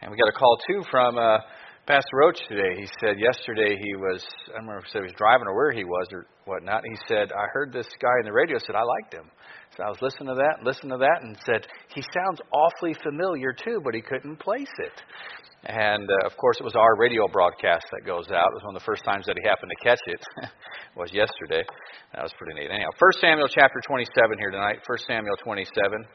And we got a call, too, from Pastor Roach today. He said yesterday I don't remember if he was driving or where he was or whatnot. He said, I heard this guy on the radio said, I liked him. So I was listening to that, and said, he sounds awfully familiar, too, but he couldn't place it. And, of course, it was our radio broadcast that goes out. It was one of the first times that he happened to catch it. Was yesterday. That was pretty neat. Anyhow, 1 Samuel chapter 27 here tonight. 1 Samuel 27.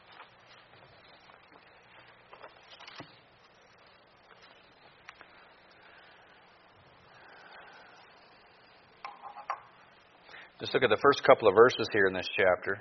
Just look at the first couple of verses here in this chapter.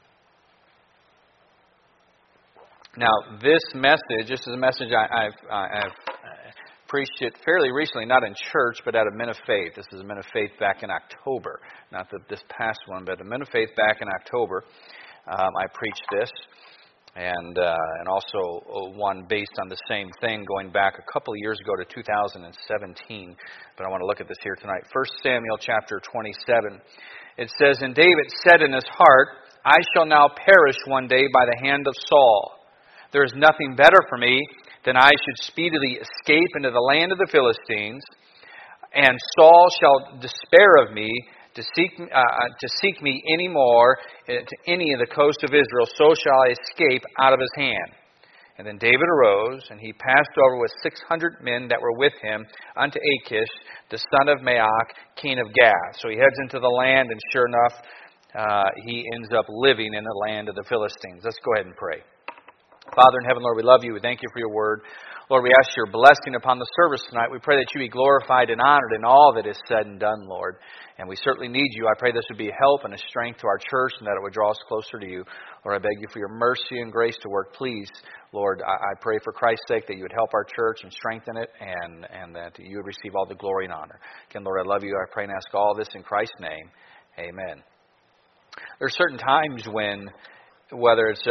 Now, this is a message I've preached it fairly recently, not in church, but at a Men of Faith. This is a Men of Faith back in October. Not this past one, but a Men of Faith back in October. I preached this, and also one based on the same thing going back a couple of years ago to 2017. But I want to look at this here tonight. 1 Samuel chapter 27. It says, And David said in his heart, I shall now perish one day by the hand of Saul. There is nothing better for me than I should speedily escape into the land of the Philistines, and Saul shall despair of me to seek me any more to any of the coast of Israel, so shall I escape out of his hand. And then David arose, and he passed over with 600 men that were with him unto Achish, the son of Maach, king of Gath. So he heads into the land, and sure enough, he ends up living in the land of the Philistines. Let's go ahead and pray. Father in heaven, Lord, we love you. We thank you for your word. Lord, we ask your blessing upon the service tonight. We pray that you be glorified and honored in all that is said and done, Lord. And we certainly need you. I pray this would be a help and a strength to our church and that it would draw us closer to you. Lord, I beg you for your mercy and grace to work. Please, Lord, I pray for Christ's sake that you would help our church and strengthen it and that you would receive all the glory and honor. Again, Lord, I love you. I pray and ask all this in Christ's name. Amen. There are certain times when, whether it's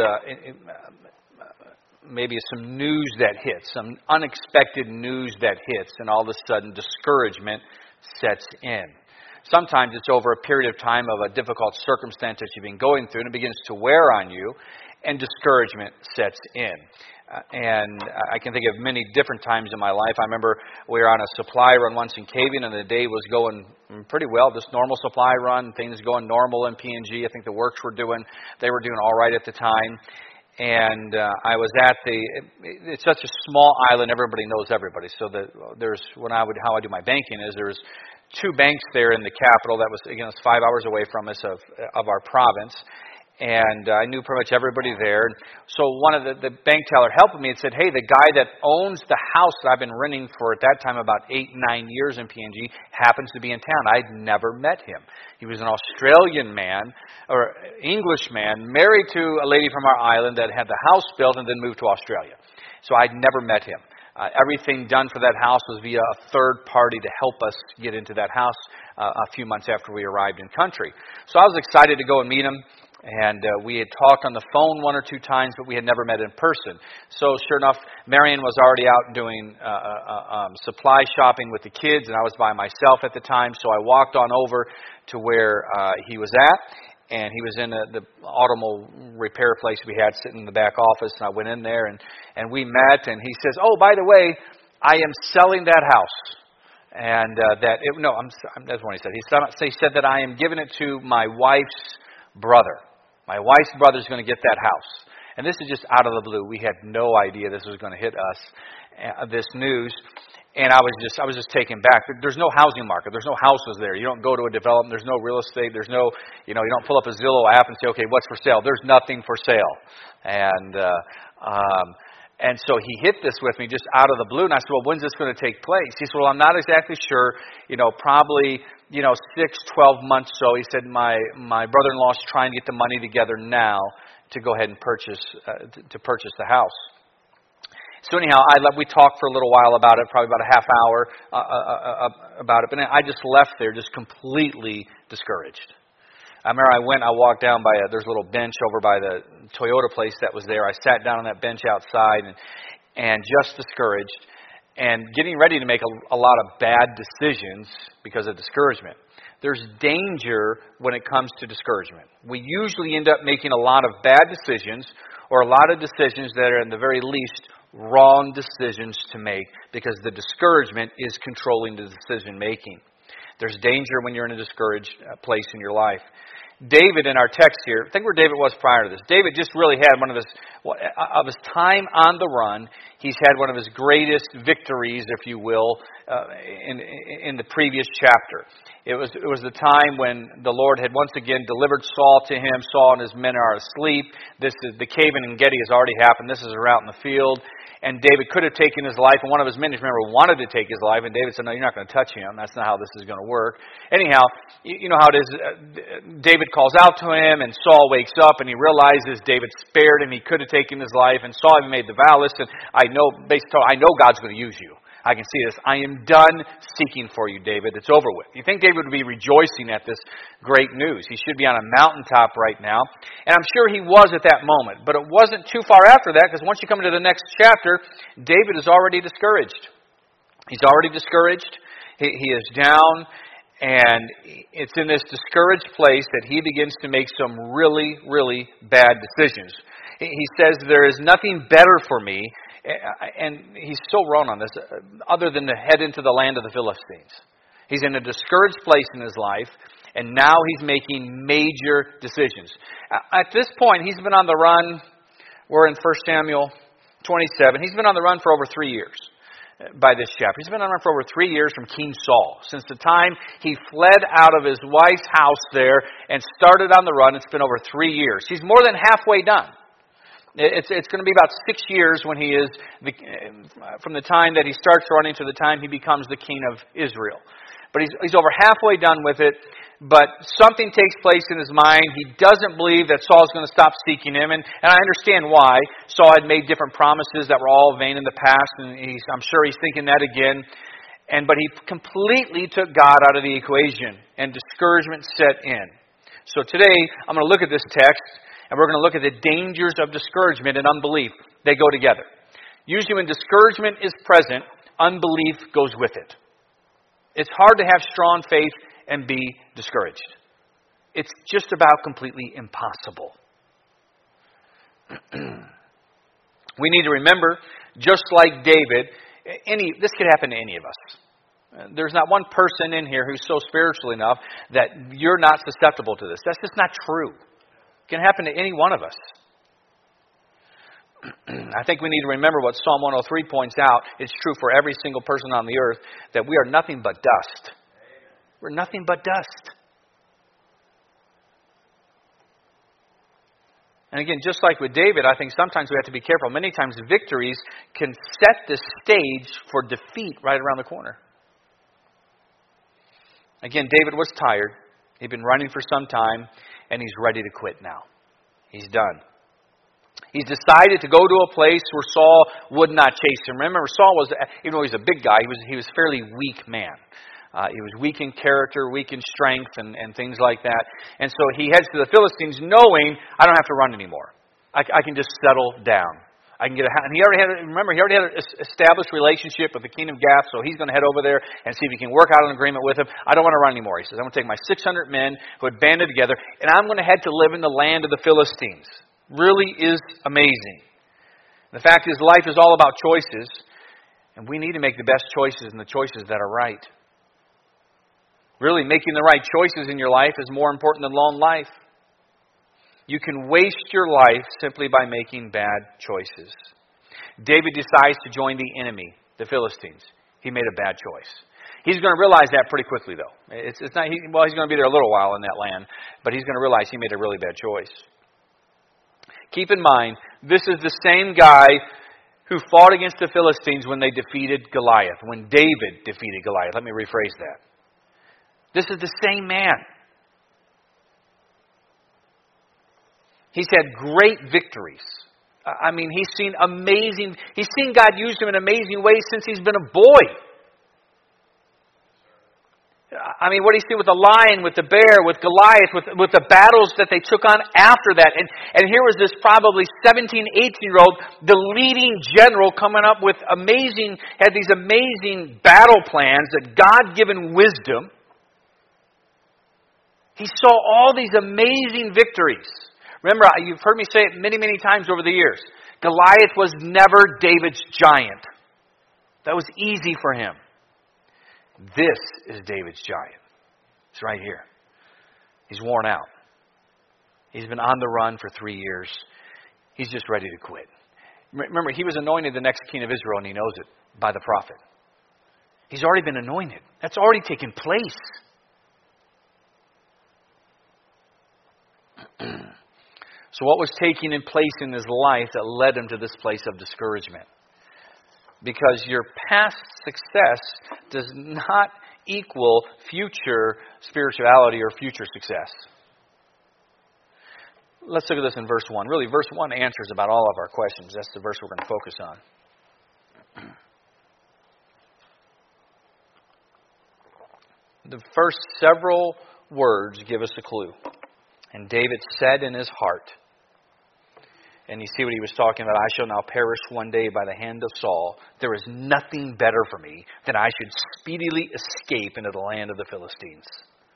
maybe some news that hits, some unexpected news that hits, and all of a sudden discouragement sets in. Sometimes it's over a period of time of a difficult circumstance that you've been going through, and it begins to wear on you, and discouragement sets in. And I can think of many different times in my life. I remember we were on a supply run once in Cavian, and the day was going pretty well. This normal supply run, things going normal in PNG. I think the works they were doing all right at the time. And I was at it's such a small island, everybody knows everybody. So how I do my banking is there's 2 banks there in the capital that was, again, it's 5 hours away from us of our province. And I knew pretty much everybody there. So one of the bank teller helped me and said, hey, the guy that owns the house that I've been renting for at that time about 8-9 years in PNG happens to be in town. I'd never met him. He was an Australian man, or English man, married to a lady from our island that had the house built and then moved to Australia. So I'd never met him. Everything done for that house was via a third party to help us get into that house a few months after we arrived in country. So I was excited to go and meet him. And we had talked on the phone 1 or 2 times, but we had never met in person. So sure enough, Marion was already out doing supply shopping with the kids, and I was by myself at the time. So I walked on over to where he was at, and he was in the automobile repair place we had sitting in the back office. And I went in there, and we met, and he says, oh, by the way, I am selling that house. And that's what he said. He said that I am giving it to my wife's brother. My wife's brother's going to get that house. And this is just out of the blue. We had no idea this was going to hit us, this news. And I was just taken back. There's no housing market. There's no houses there. You don't go to a development. There's no real estate. There's no, you don't pull up a Zillow app and say, okay, what's for sale? There's nothing for sale. And so he hit this with me just out of the blue. And I said, well, when's this going to take place? He said, well, I'm not exactly sure. Probably 6, 12 months so. He said, my brother-in-law's trying to get the money together now to go ahead and purchase the house. So anyhow, we talked for a little while about it, probably about a half hour about it. But I just left there just completely discouraged. I remember I walked down by there's a little bench over by the Toyota place that was there. I sat down on that bench outside and just discouraged. And getting ready to make a lot of bad decisions because of discouragement. There's danger when it comes to discouragement. We usually end up making a lot of bad decisions or a lot of decisions that are, in the very least, wrong decisions to make because the discouragement is controlling the decision making. There's danger when you're in a discouraged place in your life. David, in our text here, think where David was prior to this. David just really had one of his time on the run. He's had one of his greatest victories, if you will, in the previous chapter. It was the time when the Lord had once again delivered Saul to him. Saul and his men are asleep. The cave in En-Gedi has already happened. This is out in the field. And David could have taken his life, and one of his men, remember, wanted to take his life, and David said, no, you're not going to touch him. That's not how this is going to work. Anyhow, you know how it is. David calls out to him, and Saul wakes up, and he realizes David spared him. He could have taken his life, and Saul even made the vow, listen, I know God's going to use you. I can see this. I am done seeking for you, David. It's over with. You think David would be rejoicing at this great news? He should be on a mountaintop right now. And I'm sure he was at that moment. But it wasn't too far after that, because once you come into the next chapter, David is already discouraged. He's already discouraged. He is down. And it's in this discouraged place that he begins to make some really, really bad decisions. He says, there is nothing better for me. And he's so wrong on this, other than to head into the land of the Philistines. He's in a discouraged place in his life, and now he's making major decisions. At this point, he's been on the run. We're in 1 Samuel 27. He's been on the run for over 3 years by this chapter. He's been on the run for over 3 years from King Saul. Since the time he fled out of his wife's house there and started on the run, it's been over 3 years. He's more than halfway done. It's going to be about 6 years when he is, from the time that he starts running to the time he becomes the king of Israel. But he's over halfway done with it. But something takes place in his mind. He doesn't believe that Saul's going to stop seeking him. And I understand why. Saul had made different promises that were all vain in the past. And I'm sure he's thinking that again. But he completely took God out of the equation. And discouragement set in. So today, I'm going to look at this text. And we're going to look at the dangers of discouragement and unbelief. They go together. Usually when discouragement is present, unbelief goes with it. It's hard to have strong faith and be discouraged. It's just about completely impossible. We need to remember, just like David, this could happen to any of us. There's not one person in here who's so spiritual enough that you're not susceptible to this. That's just not true. It can happen to any one of us. I think we need to remember what Psalm 103 points out. It's true for every single person on the earth that we are nothing but dust. We're nothing but dust. And again, just like with David, I think sometimes we have to be careful. Many times victories can set the stage for defeat right around the corner. Again, David was tired. He'd been running for some time. And he's ready to quit now. He's done. He's decided to go to a place where Saul would not chase him. Remember, Saul was, even though he was a big guy, he was a fairly weak man. He was weak in character, weak in strength, and things like that. And so he heads to the Philistines knowing, I don't have to run anymore. I can just settle down. I can get and he already had an established relationship with the king of Gath, so he's going to head over there and see if he can work out an agreement with him. I don't want to run anymore. He says, I'm going to take my 600 men who had banded together, and I'm going to head to live in the land of the Philistines. Really is amazing. The fact is, life is all about choices, and we need to make the best choices and the choices that are right. Really, making the right choices in your life is more important than long life. You can waste your life simply by making bad choices. David decides to join the enemy, the Philistines. He made a bad choice. He's going to realize that pretty quickly, though. He's going to be there a little while in that land, but he's going to realize he made a really bad choice. Keep in mind, this is the same guy who fought against the Philistines when they defeated Goliath, when David defeated Goliath. Let me rephrase that. This is the same man. He's had great victories. I mean, he's seen God use him in amazing ways since he's been a boy. I mean, what do you see with the lion, with the bear, with Goliath, with the battles that they took on after that? And here was this probably 17, 18-year-old, the leading general coming up with had these amazing battle plans, that God-given wisdom. He saw all these amazing victories. Remember, you've heard me say it many, many times over the years. Goliath was never David's giant. That was easy for him. This is David's giant. It's right here. He's worn out. He's been on the run for 3 years. He's just ready to quit. Remember, he was anointed the next king of Israel, and he knows it by the prophet. He's already been anointed. That's already taken place. So what was taking in place in his life that led him to this place of discouragement? Because your past success does not equal future spirituality or future success. Let's look at this in verse 1. Really, verse 1 answers about all of our questions. That's the verse we're going to focus on. The first several words give us a clue. And David said in his heart, and you see what he was talking about, I shall now perish one day by the hand of Saul. There is nothing better for me than I should speedily escape into the land of the Philistines.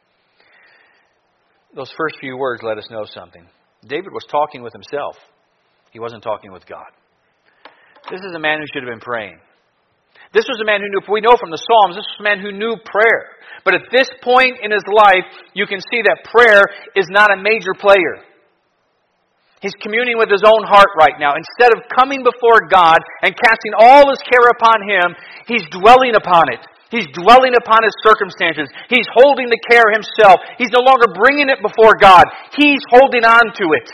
Those first few words let us know something. David was talking with himself. He wasn't talking with God. This is a man who should have been praying. This was a man who knew, we know from the Psalms, this was a man who knew prayer. But at this point in his life, you can see that prayer is not a major player. He's communing with his own heart right now. Instead of coming before God and casting all his care upon Him, he's dwelling upon it. He's dwelling upon his circumstances. He's holding the care himself. He's no longer bringing it before God. He's holding on to it.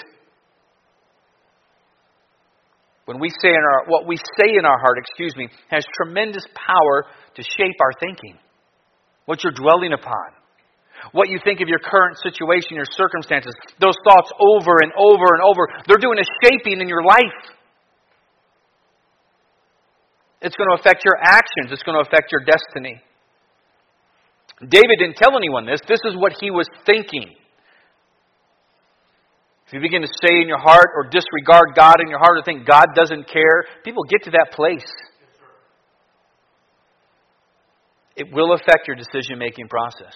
When we say what we say in our heart, has tremendous power to shape our thinking. What you're dwelling upon. What you think of your current situation, your circumstances. Those thoughts over and over and over. They're doing a shaping in your life. It's going to affect your actions. It's going to affect your destiny. David didn't tell anyone this. This is what he was thinking. If you begin to say in your heart or disregard God in your heart or think God doesn't care, people get to that place. It will affect your decision-making process.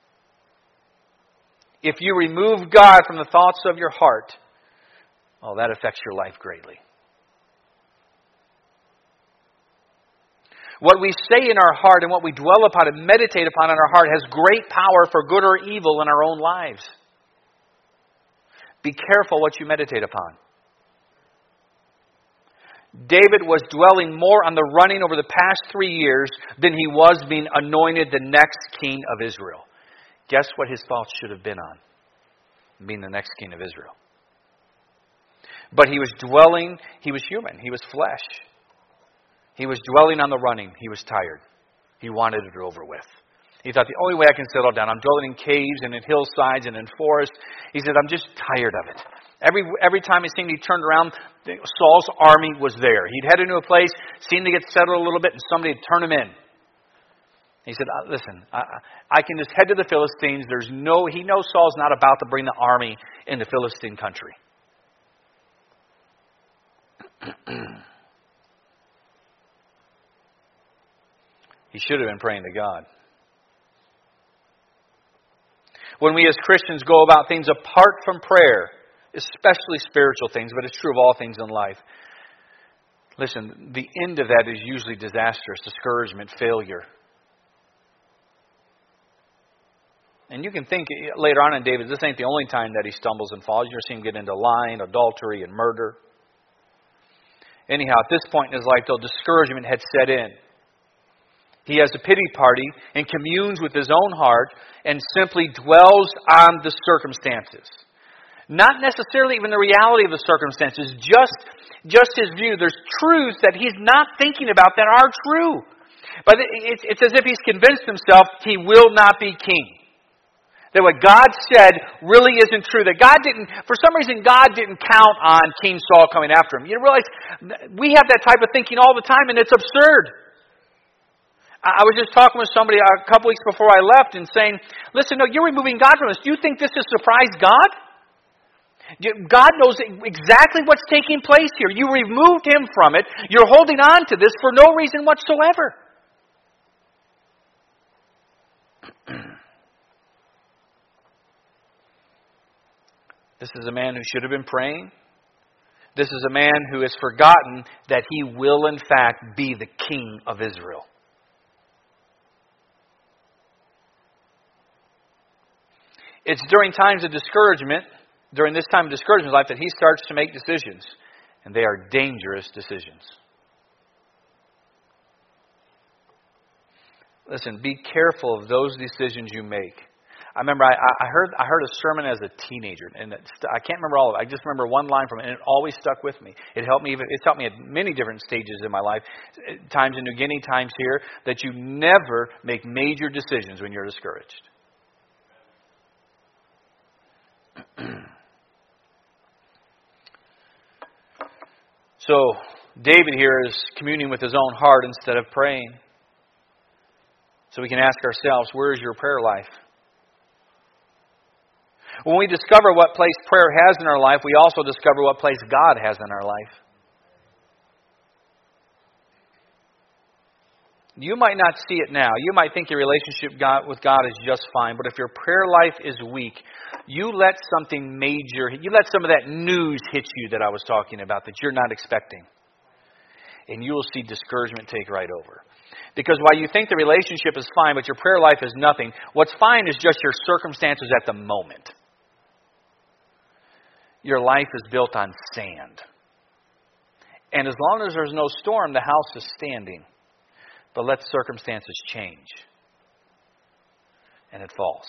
If you remove God from the thoughts of your heart, that affects your life greatly. What we say in our heart and what we dwell upon and meditate upon in our heart has great power for good or evil in our own lives. Be careful what you meditate upon. David was dwelling more on the running over the past 3 years than he was being anointed the next king of Israel. Guess what his thoughts should have been on? Being the next king of Israel. But he was dwelling, he was human, he was flesh. He was dwelling on the running. He was tired. He wanted it over with. He thought, the only way I can settle down, I'm dwelling in caves and in hillsides and in forests. He said, I'm just tired of it. Every time he seemed he turned around, Saul's army was there. He'd head into a place, seemed to get settled a little bit, and somebody would turn him in. He said, listen, I can just head to the Philistines. He knows Saul's not about to bring the army into Philistine country. He should have been praying to God. When we as Christians go about things apart from prayer, especially spiritual things, but it's true of all things in life, listen, the end of that is usually disastrous, discouragement, failure. And you can think later on in David, this ain't the only time that he stumbles and falls. You're seeing him get into lying, adultery, and murder. Anyhow, at this point in his life, though, discouragement had set in. He has a pity party and communes with his own heart and simply dwells on the circumstances. Not necessarily even the reality of the circumstances, just his view. There's truths that he's not thinking about that are true. But it's as if he's convinced himself he will not be king. That what God said really isn't true. That for some reason, God didn't count on King Saul coming after him. You realize we have that type of thinking all the time, and it's absurd. I was just talking with somebody a couple weeks before I left and saying, listen, no, you're removing God from this. Do you think this has surprised God? God knows exactly what's taking place here. You removed Him from it. You're holding on to this for no reason whatsoever. This is a man who should have been praying. This is a man who has forgotten that he will in fact be the king of Israel. It's during times of discouragement, during this time of discouragement in life, that he starts to make decisions. And they are dangerous decisions. Listen, be careful of those decisions you make. I remember I heard a sermon as a teenager, and I can't remember all of it. I just remember one line from it, and it always stuck with me. It's helped me at many different stages in my life, times in New Guinea, times here, that you never make major decisions when you're discouraged. So, David here is communing with his own heart instead of praying. So we can ask ourselves, where is your prayer life? When we discover what place prayer has in our life, we also discover what place God has in our life. You might not see it now. You might think your relationship with God is just fine. But if your prayer life is weak, you let something major, you let some of that news hit you that I was talking about that you're not expecting. And you will see discouragement take right over. Because while you think the relationship is fine, but your prayer life is nothing, what's fine is just your circumstances at the moment. Your life is built on sand. And as long as there's no storm, the house is standing. But let circumstances change. And it falls.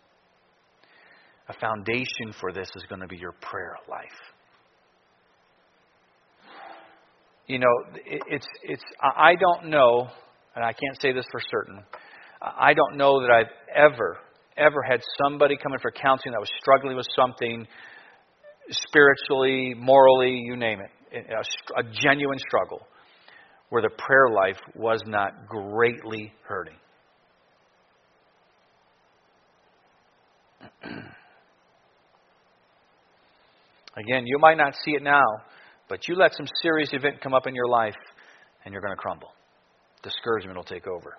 A foundation for this is going to be your prayer life. You know, I don't know, and I can't say this for certain, I don't know that I've ever had somebody come in for counseling that was struggling with something spiritually, morally, you name it, a genuine struggle, where the prayer life was not greatly hurting. Again, you might not see it now, but you let some serious event come up in your life, and you're going to crumble. Discouragement will take over.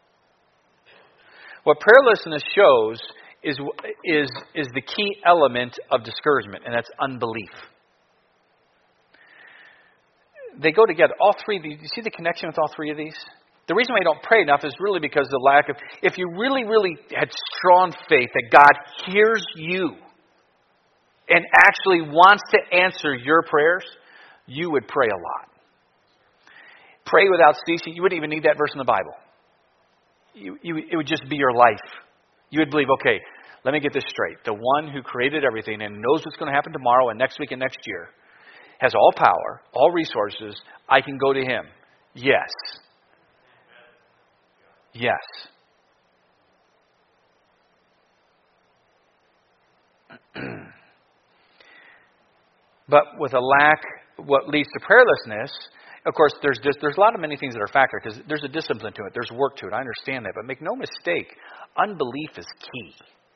What prayerlessness shows is the key element of discouragement, and that's unbelief. They go together. All three of these, you see the connection with all three of these? The reason why you don't pray enough is really because of the lack of, if you really, really had strong faith that God hears you and actually wants to answer your prayers, you would pray a lot. Pray without ceasing. You wouldn't even need that verse in the Bible. It would just be your life. You would believe, okay, let me get this straight. The one who created everything and knows what's going to happen tomorrow and next week and next year has all power, all resources. I can go to Him. Yes. Yes. But with a lack, what leads to prayerlessness, of course, there's a lot of many things that are factored because there's a discipline to it. There's work to it. I understand that. But make no mistake, unbelief is key.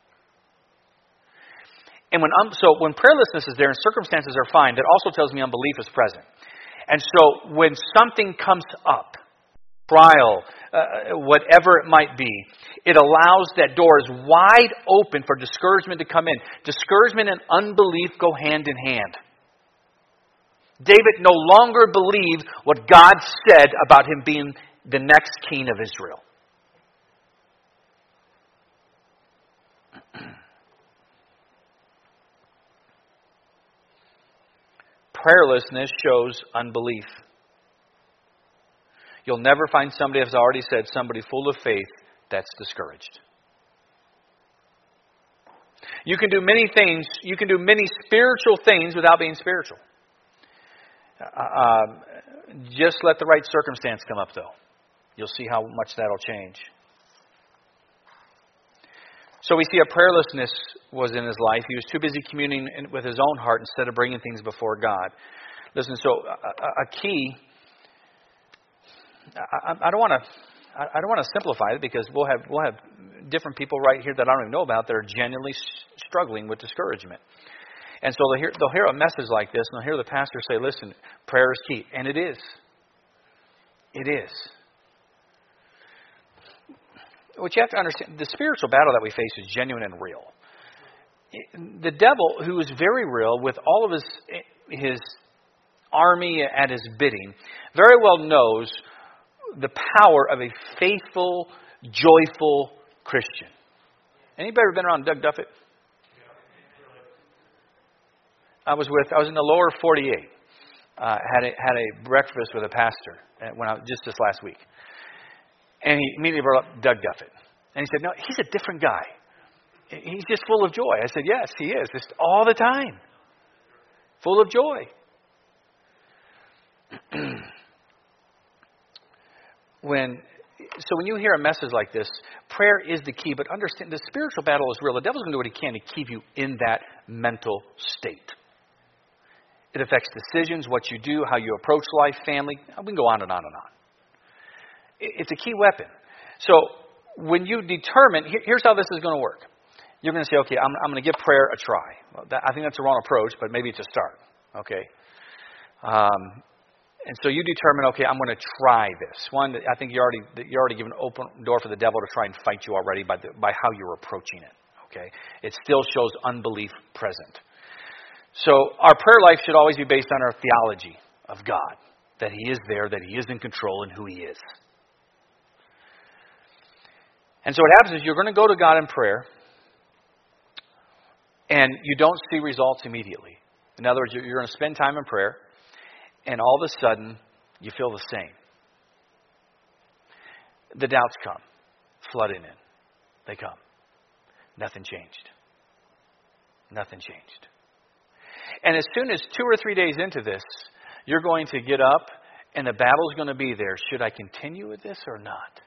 And when prayerlessness is there and circumstances are fine, that also tells me unbelief is present. And so when something comes up, trial, whatever it might be, it allows that door is wide open for discouragement to come in. Discouragement and unbelief go hand in hand. David no longer believed what God said about him being the next king of Israel. Prayerlessness shows unbelief. You'll never find somebody, as I already said, somebody full of faith that's discouraged. You can do many things. You can do many spiritual things without being spiritual. Just let the right circumstance come up, though. You'll see how much that'll change. So we see a prayerlessness was in his life. He was too busy communing with his own heart instead of bringing things before God. Listen, so a key. I don't want to simplify it because we'll have different people right here that I don't even know about that are genuinely struggling with discouragement. And so they'll hear a message like this, and they'll hear the pastor say, listen, prayer is key. And it is. It is. What you have to understand, the spiritual battle that we face is genuine and real. The devil, who is very real with all of his army at his bidding, very well knows the power of a faithful, joyful Christian. Anybody ever been around Doug Duffett? I was in the lower 48. Had a breakfast with a pastor just this last week. And he immediately brought up Doug Duffett. And he said, no, he's a different guy. He's just full of joy. I said, yes, he is. Just all the time. Full of joy. When you hear a message like this, prayer is the key, but understand the spiritual battle is real. The devil's going to do what he can to keep you in that mental state. It affects decisions, what you do, how you approach life, family. We can go on and on and on. It's a key weapon. So when you determine, here's how this is going to work. You're going to say, okay, I'm going to give prayer a try. Well, I think that's the wrong approach, but maybe it's a start. Okay. And so you determine, okay, I'm going to try this. One, I think you're already given an open door for the devil to try and fight you already by how you're approaching it. Okay. It still shows unbelief present. So our prayer life should always be based on our theology of God, that He is there, that He is in control, and who He is. And so what happens is you're going to go to God in prayer, and you don't see results immediately. In other words, you're going to spend time in prayer, and all of a sudden, you feel the same. The doubts come, flooding in. They come. Nothing changed. Nothing changed. And as soon as 2 or 3 days into this, you're going to get up, and the battle's going to be there. Should I continue with this or not?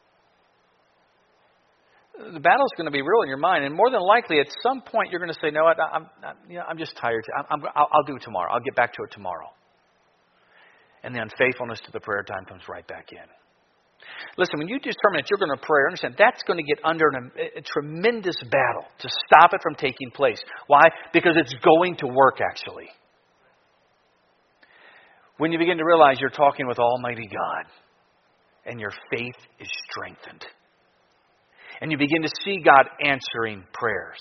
The battle's going to be real in your mind, and more than likely, at some point, you're going to say, "No, I'm just tired. I'll do it tomorrow. I'll get back to it tomorrow." And the unfaithfulness to the prayer time comes right back in. Listen, when you determine that you're going to pray, understand that's going to get under a tremendous battle to stop it from taking place. Why? Because it's going to work, actually. When you begin to realize you're talking with Almighty God, and your faith is strengthened. And you begin to see God answering prayers.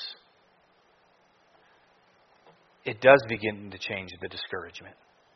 It does begin to change the discouragement.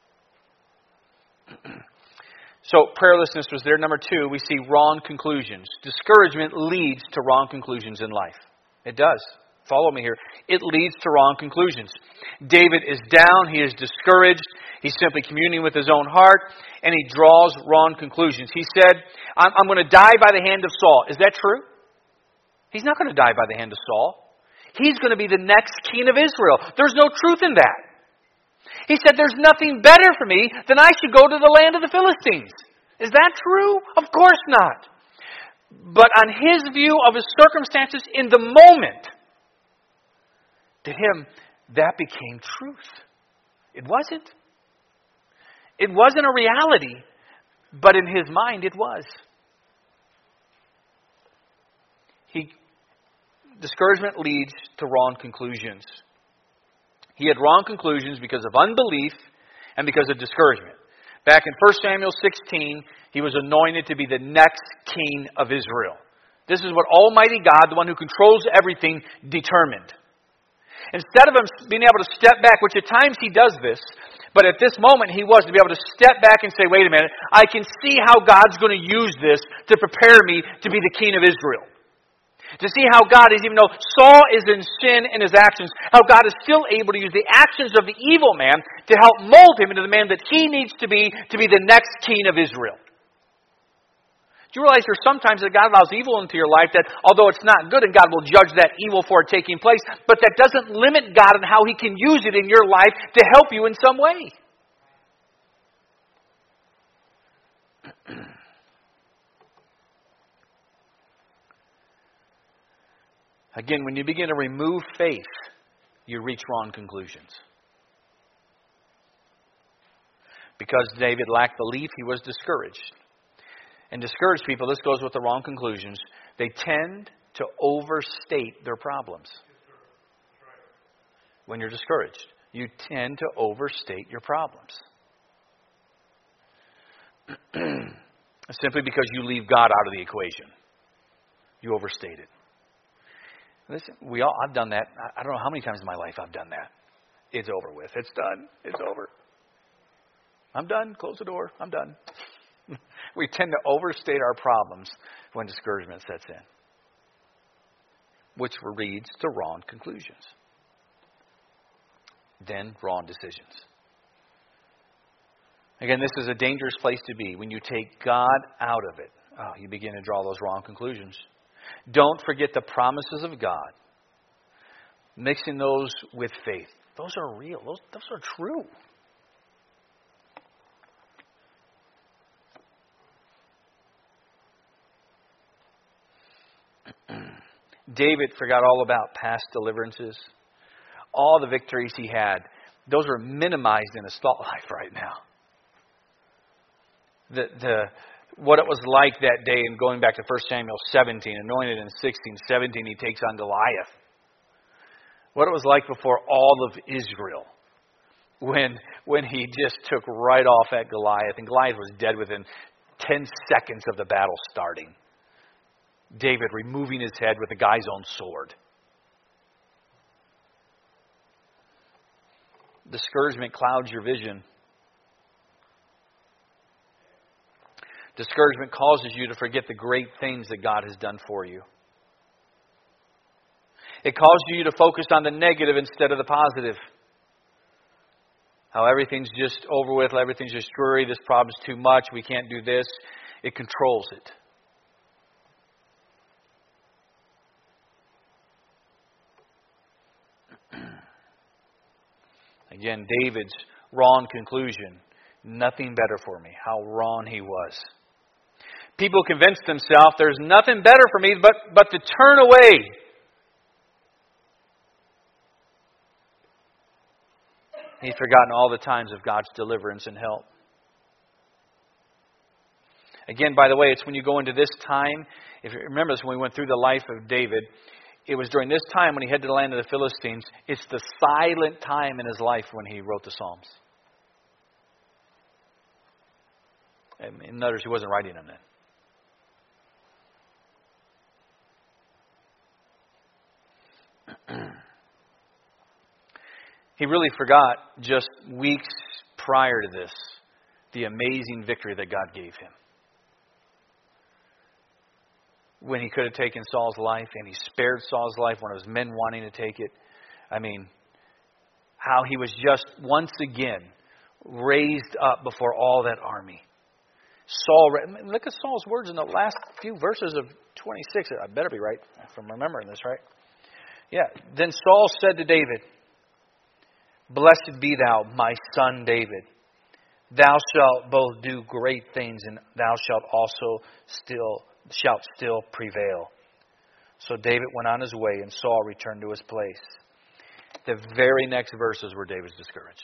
So prayerlessness was there. Number 2, we see wrong conclusions. Discouragement leads to wrong conclusions in life. It does. Follow me here. It leads to wrong conclusions. David is down. He is discouraged. He's simply communing with his own heart. And he draws wrong conclusions. He said, I'm going to die by the hand of Saul. Is that true? He's not going to die by the hand of Saul. He's going to be the next king of Israel. There's no truth in that. He said, there's nothing better for me than I should go to the land of the Philistines. Is that true? Of course not. But on his view of his circumstances in the moment, to him, that became truth. It wasn't. It wasn't a reality, but in his mind it was. Discouragement leads to wrong conclusions. He had wrong conclusions because of unbelief and because of discouragement. Back in 1 Samuel 16, he was anointed to be the next king of Israel. This is what Almighty God, the one who controls everything, determined. Instead of him being able to step back, which at times he does this, but at this moment he was to be able to step back and say, wait a minute, I can see how God's going to use this to prepare me to be the king of Israel. To see how God is, even though Saul is in sin in his actions, how God is still able to use the actions of the evil man to help mold him into the man that he needs to be the next king of Israel. Do you realize there's sometimes that God allows evil into your life that, although it's not good and God will judge that evil for it taking place, but that doesn't limit God in how He can use it in your life to help you in some way. Again, when you begin to remove faith, you reach wrong conclusions. Because David lacked belief, he was discouraged. And discouraged people, this goes with the wrong conclusions, they tend to overstate their problems. When you're discouraged, you tend to overstate your problems. Simply because you leave God out of the equation. You overstate it. Listen, I've done that. I don't know how many times in my life I've done that. It's over with. It's done. It's over. I'm done. Close the door. I'm done. We tend to overstate our problems when discouragement sets in, which leads to wrong conclusions. Then wrong decisions. Again, this is a dangerous place to be. When you take God out of it, you begin to draw those wrong conclusions. Don't forget the promises of God. Mixing those with faith. Those are real. Those are true. David forgot all about past deliverances. All the victories he had, those are minimized in his thought life right now. What it was like that day, and going back to 1 Samuel 17, anointed in 16:17, he takes on Goliath. What it was like before all of Israel, when he just took right off at Goliath, and Goliath was dead within 10 seconds of the battle starting. David removing his head with the guy's own sword. Discouragement clouds your vision. Discouragement causes you to forget the great things that God has done for you. It causes you to focus on the negative instead of the positive. How everything's just over with, everything's just dreary, this problem's too much, we can't do this. It controls it. Again, David's wrong conclusion. Nothing better for me. How wrong he was. People convinced themselves there's nothing better for me but to turn away. He's forgotten all the times of God's deliverance and help. Again, by the way, it's when you go into this time, if you remember this when we went through the life of David, it was during this time when he headed to the land of the Philistines. It's the silent time in his life when he wrote the Psalms. In other words, he wasn't writing them then. He really forgot just weeks prior to this the amazing victory that God gave him. When he could have taken Saul's life, and he spared Saul's life when it was men wanting to take it. I mean, how he was just once again raised up before all that army. Look at Saul's words in the last few verses of 26. I better be right if I'm remembering this right. Yeah. Then Saul said to David, "Blessed be thou, my son David. Thou shalt both do great things, and thou shalt still prevail." So David went on his way, and Saul returned to his place. The very next verses were David's discouraged.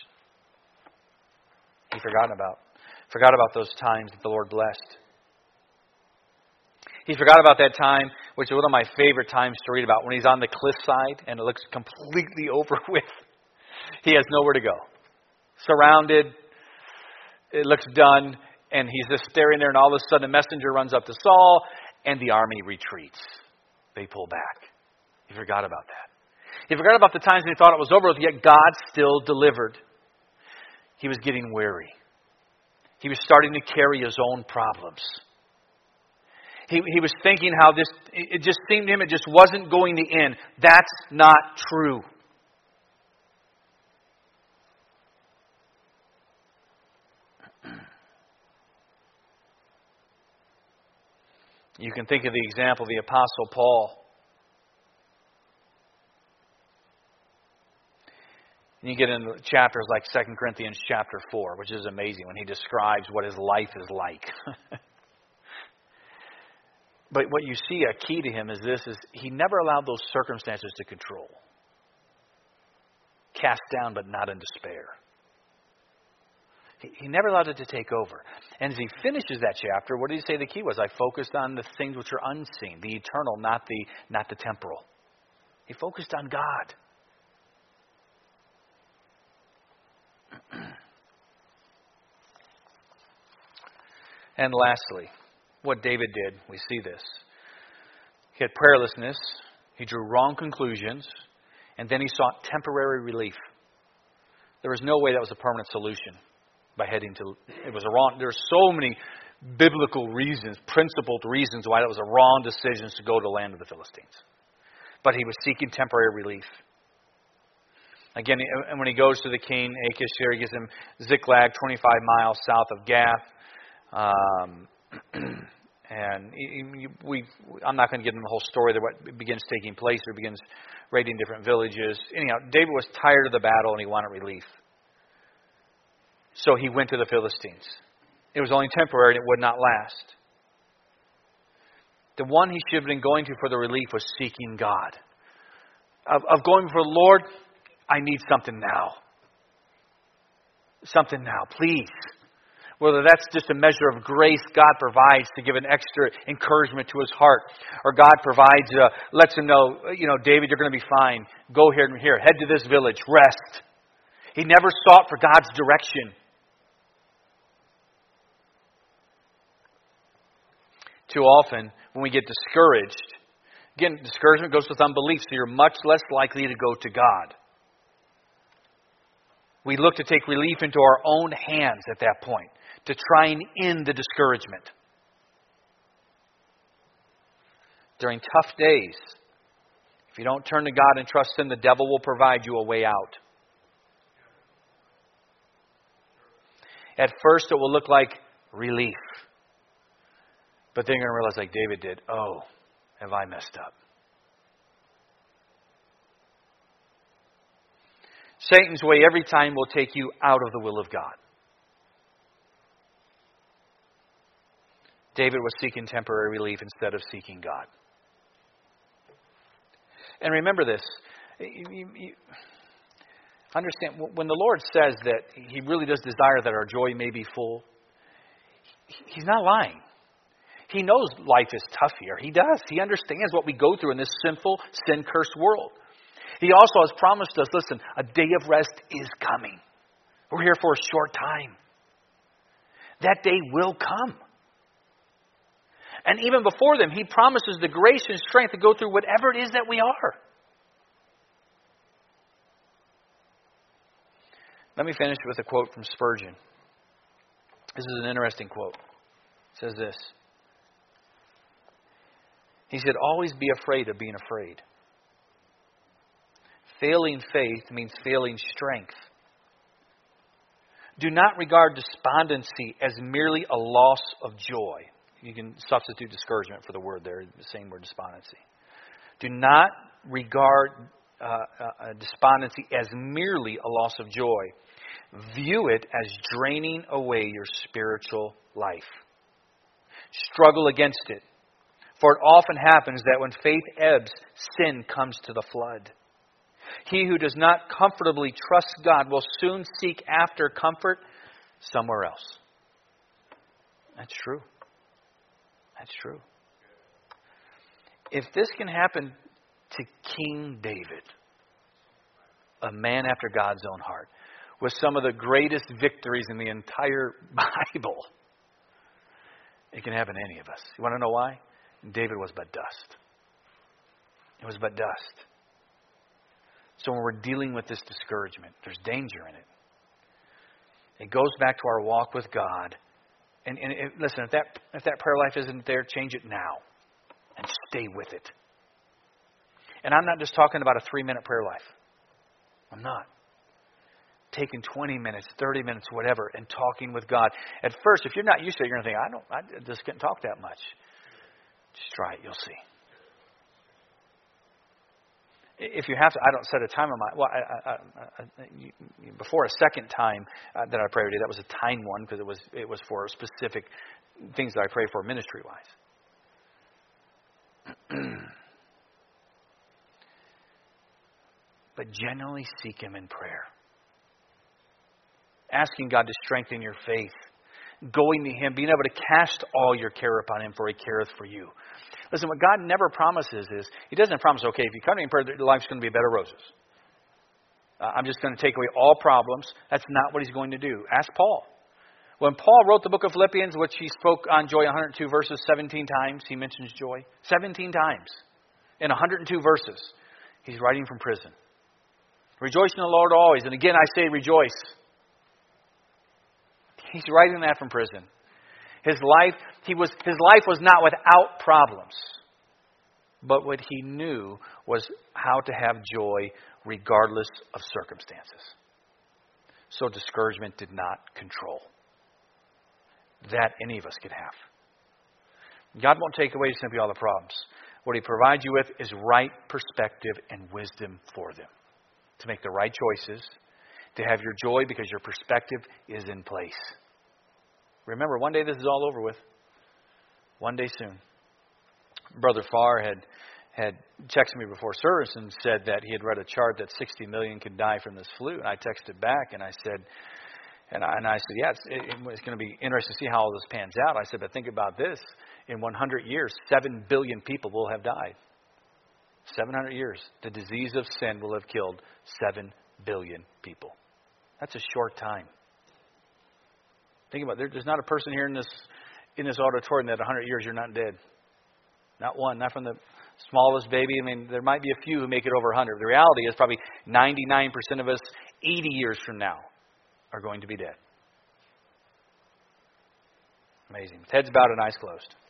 He forgot about those times that the Lord blessed. He forgot about that time, which is one of my favorite times to read about, when he's on the cliffside and it looks completely over with. He has nowhere to go. Surrounded, it looks done, and he's just staring there, and all of a sudden a messenger runs up to Saul, and the army retreats. They pull back. He forgot about that. He forgot about the times when he thought it was over with, yet God still delivered. He was getting weary. He was starting to carry his own problems. He was thinking how it just seemed to him it just wasn't going to end. That's not true. You can think of the example of the Apostle Paul. And you get into chapters like 2 Corinthians chapter 4, which is amazing when he describes what his life is like. But what you see, a key to him is he never allowed those circumstances to control. Cast down, but not in despair. He never allowed it to take over. And as he finishes that chapter, what did he say the key was? I focused on the things which are unseen, the eternal, not the temporal. He focused on God. And lastly, what David did, we see this. He had prayerlessness, he drew wrong conclusions, and then he sought temporary relief. There was no way that was a permanent solution. by heading to, it was a wrong, there are so many biblical reasons, principled reasons why it was a wrong decision to go to the land of the Philistines. But he was seeking temporary relief. Again, and when he goes to the king, Achish here, he gives him Ziklag, 25 miles south of Gath. And I'm not going to give them the whole story of what begins taking place. He begins raiding different villages. Anyhow, David was tired of the battle and he wanted relief. So he went to the Philistines. It was only temporary and it would not last. The one he should have been going to for the relief was seeking God. Of going for the Lord, I need something now. Something now, please. Whether that's just a measure of grace God provides to give an extra encouragement to his heart. Or God provides, lets him know, David, you're going to be fine. Go here and here. Head to this village. Rest. He never sought for God's direction. Too often, when we get discouraged, again, discouragement goes with unbelief, so you're much less likely to go to God. We look to take relief into our own hands at that point, to try and end the discouragement. During tough days, if you don't turn to God and trust Him, the devil will provide you a way out. At first, it will look like relief. But then you're going to realize, like David did, oh, have I messed up? Satan's way every time will take you out of the will of God. David was seeking temporary relief instead of seeking God. And remember this. You understand, when the Lord says that He really does desire that our joy may be full, He's not lying. He knows life is tough here. He does. He understands what we go through in this sinful, sin-cursed world. He also has promised us, listen, a day of rest is coming. We're here for a short time. That day will come. And even before them, He promises the grace and strength to go through whatever it is that we are. Let me finish with a quote from Spurgeon. This is an interesting quote. It says this. He said, always be afraid of being afraid. Failing faith means failing strength. Do not regard despondency as merely a loss of joy. You can substitute discouragement for the word there, the same word, despondency. Do not regard despondency as merely a loss of joy. View it as draining away your spiritual life. Struggle against it. For it often happens that when faith ebbs, sin comes to the flood. He who does not comfortably trust God will soon seek after comfort somewhere else. That's true. That's true. If this can happen to King David, a man after God's own heart, with some of the greatest victories in the entire Bible, it can happen to any of us. You want to know why? David was but dust. It was but dust. So when we're dealing with this discouragement, there's danger in it. It goes back to our walk with God. And listen, if that prayer life isn't there, change it now. And stay with it. And I'm not just talking about a 3-minute prayer life. I'm not. Taking 20 minutes, 30 minutes, whatever, and talking with God. At first, if you're not used to it, you're going to think, I just can't talk that much. Just try it, you'll see. If you have to, I don't set a time on my. Well, before a second time that I prayed today, that was a timed one because it was for specific things that I pray for ministry wise. But generally seek Him in prayer, asking God to strengthen your faith, going to Him, being able to cast all your care upon Him, for He careth for you. Listen, what God never promises is, He doesn't promise, okay, if you come to me in prayer, your life's going to be a bed of roses. I'm just going to take away all problems. That's not what He's going to do. Ask Paul. When Paul wrote the book of Philippians, which he spoke on joy 102 verses 17 times, he mentions joy 17 times in 102 verses. He's writing from prison. Rejoice in the Lord always. And again, I say rejoice. He's writing that from prison. His life was not without problems. But what he knew was how to have joy regardless of circumstances. So discouragement did not control. That any of us could have. God won't take away simply all the problems. What He provides you with is right perspective and wisdom for them. To make the right choices. To have your joy because your perspective is in place. Remember, one day this is all over with. One day soon. Brother Farr had texted me before service and said that he had read a chart that 60 million could die from this flu. And I texted back and I said, yeah, it's going to be interesting to see how all this pans out. I said, but think about this. In 100 years, 7 billion people will have died. 700 years. The disease of sin will have killed 7 billion people. That's a short time. Think about it. There's not a person here in this auditorium that 100 years you're not dead. Not one. Not from the smallest baby. I mean, there might be a few who make it over 100. The reality is probably 99% of us 80 years from now are going to be dead. Amazing. With heads bowed and eyes closed.